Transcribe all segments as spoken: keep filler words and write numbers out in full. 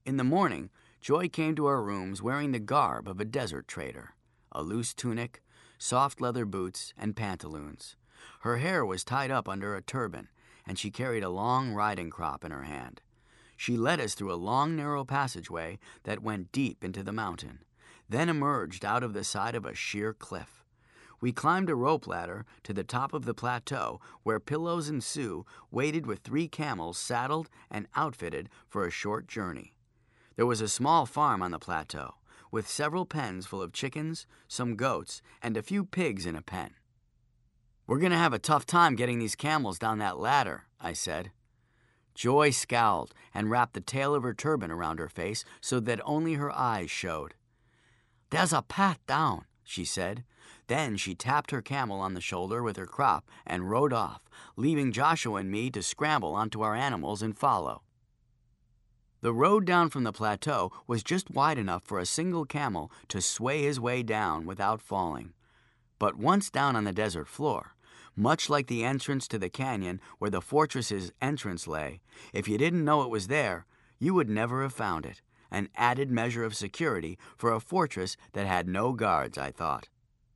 In the morning, Joy came to our rooms wearing the garb of a desert trader, a loose tunic, soft leather boots, and pantaloons. Her hair was tied up under a turban, and she carried a long riding crop in her hand. She led us through a long, narrow passageway that went deep into the mountain, then emerged out of the side of a sheer cliff. We climbed a rope ladder to the top of the plateau, where Pillows and Sue waited with three camels saddled and outfitted for a short journey. There was a small farm on the plateau, with several pens full of chickens, some goats, and a few pigs in a pen. "We're going to have a tough time getting these camels down that ladder," I said. Joy scowled and wrapped the tail of her turban around her face so that only her eyes showed. "There's a path down," she said. Then she tapped her camel on the shoulder with her crop and rode off, leaving Joshua and me to scramble onto our animals and follow. The road down from the plateau was just wide enough for a single camel to sway his way down without falling. But once down on the desert floor, much like the entrance to the canyon where the fortress's entrance lay, if you didn't know it was there, you would never have found it. An added measure of security for a fortress that had no guards, I thought.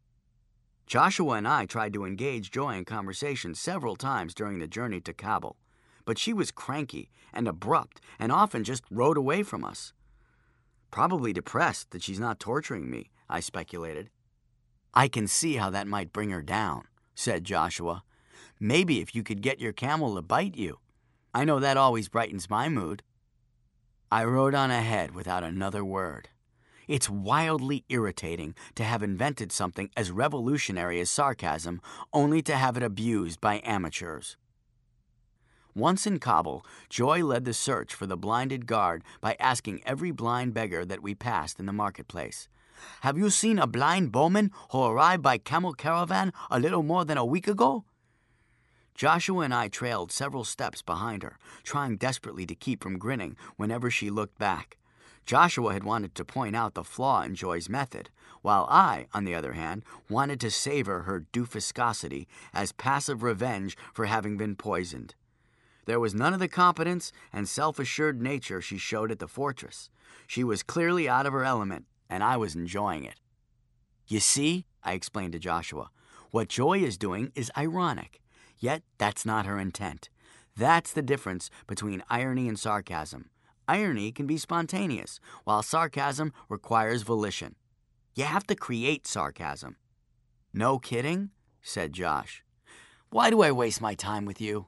Joshua and I tried to engage Joy in conversation several times during the journey to Kabul, but she was cranky and abrupt and often just rode away from us. Probably depressed that she's not torturing me, I speculated. "I can see how that might bring her down," said Joshua. "Maybe if you could get your camel to bite you. I know that always brightens my mood." I rode on ahead without another word. It's wildly irritating to have invented something as revolutionary as sarcasm, only to have it abused by amateurs. Once in Kabul, Joy led the search for the blinded guard by asking every blind beggar that we passed in the marketplace, "Have you seen a blind bowman who arrived by camel caravan a little more than a week ago?" Joshua and I trailed several steps behind her, trying desperately to keep from grinning whenever she looked back. Joshua had wanted to point out the flaw in Joy's method, while I, on the other hand, wanted to savor her doofuscosity as passive revenge for having been poisoned. There was none of the competence and self-assured nature she showed at the fortress. She was clearly out of her element, and I was enjoying it. "You see," I explained to Joshua, "what Joy is doing is ironic. Yet that's not her intent. That's the difference between irony and sarcasm. Irony can be spontaneous, while sarcasm requires volition. You have to create sarcasm." "No kidding?" said Josh. "Why do I waste my time with you?"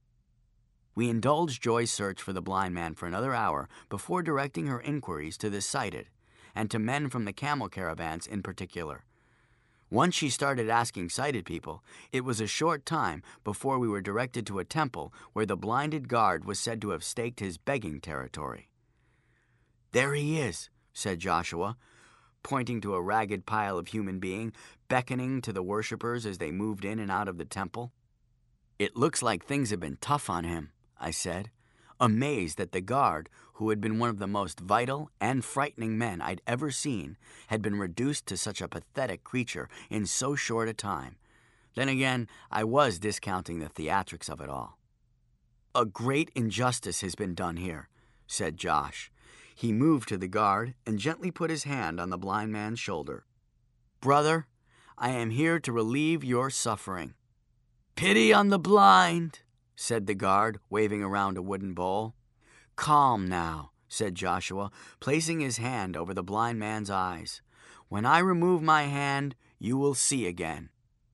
We indulged Joy's search for the blind man for another hour before directing her inquiries to the sighted, and to men from the camel caravans in particular. Once she started asking sighted people, it was a short time before we were directed to a temple where the blinded guard was said to have staked his begging territory. "There he is," said Joshua, pointing to a ragged pile of human being, beckoning to the worshippers as they moved in and out of the temple. "It looks like things have been tough on him," I said, amazed that the guard, who had been one of the most vital and frightening men I'd ever seen, had been reduced to such a pathetic creature in so short a time. Then again, I was discounting the theatrics of it all. "A great injustice has been done here," said Josh. He moved to the guard and gently put his hand on the blind man's shoulder. "Brother, I am here to relieve your suffering." "Pity on the blind," said the guard, waving around a wooden bowl. "Calm now," said Joshua, placing his hand over the blind man's eyes. "When I remove my hand, you will see again."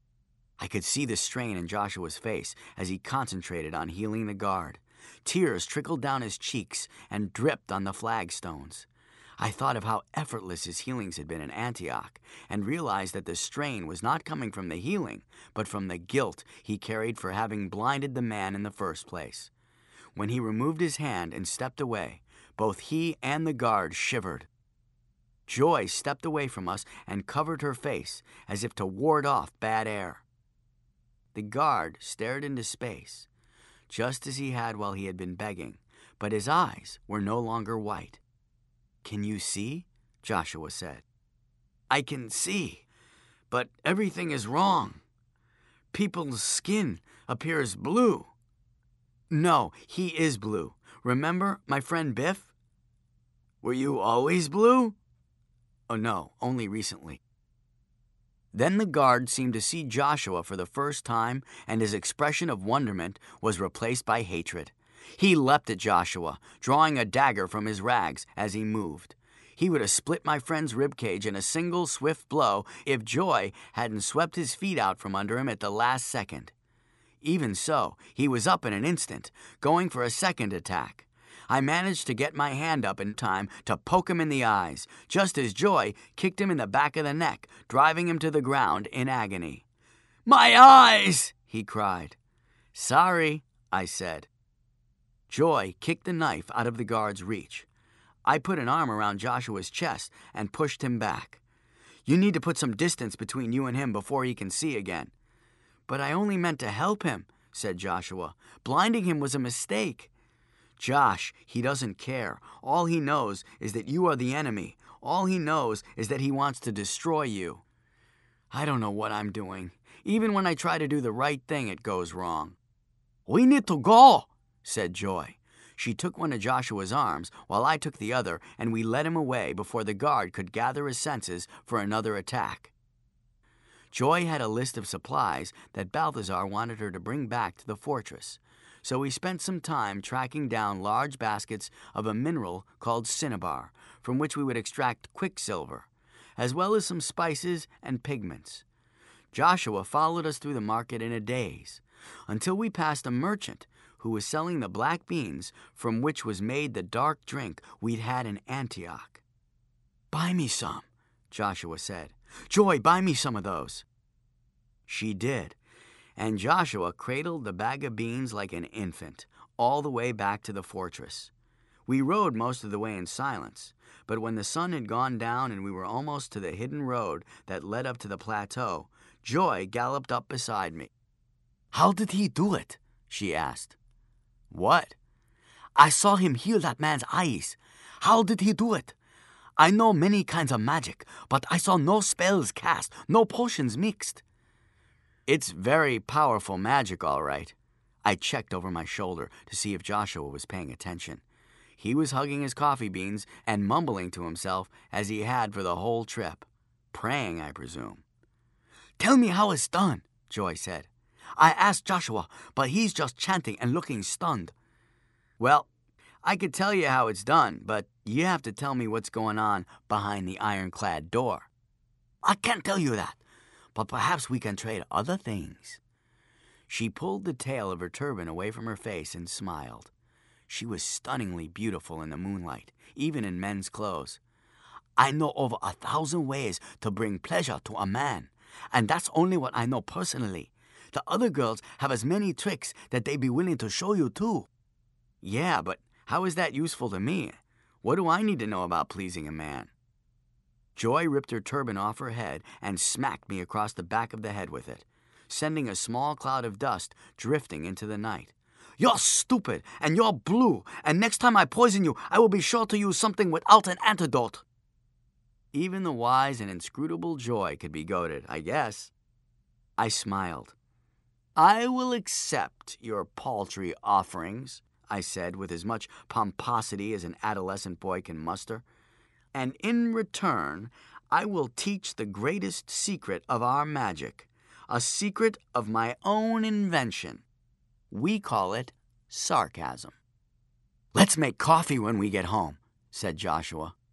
I could see the strain in Joshua's face as he concentrated on healing the guard. Tears trickled down his cheeks and dripped on the flagstones. I thought of how effortless his healings had been in Antioch, and realized that the strain was not coming from the healing, but from the guilt he carried for having blinded the man in the first place. When he removed his hand and stepped away, both he and the guard shivered. Joy stepped away from us and covered her face as if to ward off bad air. The guard stared into space, just as he had while he had been begging, but his eyes were no longer white. "Can you see?" Joshua said. "I can see, but everything is wrong. People's skin appears blue." "No, he is blue. Remember my friend Biff?" Were you always blue? Oh no, only recently. Then the guard seemed to see Joshua for the first time, and his expression of wonderment was replaced by hatred. He leapt at Joshua, drawing a dagger from his rags as he moved. He would have split my friend's ribcage in a single swift blow if Joy hadn't swept his feet out from under him at the last second. Even so, he was up in an instant, going for a second attack. I managed to get my hand up in time to poke him in the eyes, just as Joy kicked him in the back of the neck, driving him to the ground in agony. "My eyes!" he cried. "Sorry," I said. Joy kicked the knife out of the guard's reach. I put an arm around Joshua's chest and pushed him back. "You need to put some distance between you and him before he can see again." "But I only meant to help him," said Joshua. "Blinding him was a mistake." "Josh, he doesn't care. All he knows is that you are the enemy. All he knows is that he wants to destroy you." "I don't know what I'm doing. Even when I try to do the right thing, it goes wrong." "We need to go," said Joy. She took one of Joshua's arms while I took the other, and we led him away before the guard could gather his senses for another attack. Joy had a list of supplies that Balthazar wanted her to bring back to the fortress, so we spent some time tracking down large baskets of a mineral called cinnabar, from which we would extract quicksilver, as well as some spices and pigments. Joshua followed us through the market in a daze, until we passed a merchant who was selling the black beans from which was made the dark drink we'd had in Antioch. "Buy me some," Joshua said. "Joy, buy me some of those." She did, and Joshua cradled the bag of beans like an infant, all the way back to the fortress. We rode most of the way in silence, but when the sun had gone down and we were almost to the hidden road that led up to the plateau, Joy galloped up beside me. "How did he do it?" she asked. "What?" "I saw him heal that man's eyes. How did he do it? I know many kinds of magic, but I saw no spells cast, no potions mixed." "It's very powerful magic, all right." I checked over my shoulder to see if Joshua was paying attention. He was hugging his coffee beans and mumbling to himself as he had for the whole trip. Praying, I presume. "Tell me how it's done," Joy said. "I asked Joshua, but he's just chanting and looking stunned." "Well, I could tell you how it's done, but you have to tell me what's going on behind the ironclad door." "I can't tell you that, but perhaps we can trade other things." She pulled the tail of her turban away from her face and smiled. She was stunningly beautiful in the moonlight, even in men's clothes. "I know over a thousand ways to bring pleasure to a man, and that's only what I know personally. The other girls have as many tricks that they'd be willing to show you too." "Yeah, but how is that useful to me? What do I need to know about pleasing a man?" Joy ripped her turban off her head and smacked me across the back of the head with it, sending a small cloud of dust drifting into the night. "You're stupid, and you're blue, and next time I poison you, I will be sure to use something without an antidote." Even the wise and inscrutable Joy could be goaded, I guess. I smiled. "I will accept your paltry offerings," I said with as much pomposity as an adolescent boy can muster. "And in return, I will teach the greatest secret of our magic, a secret of my own invention. We call it sarcasm." "Let's make coffee when we get home," said Joshua.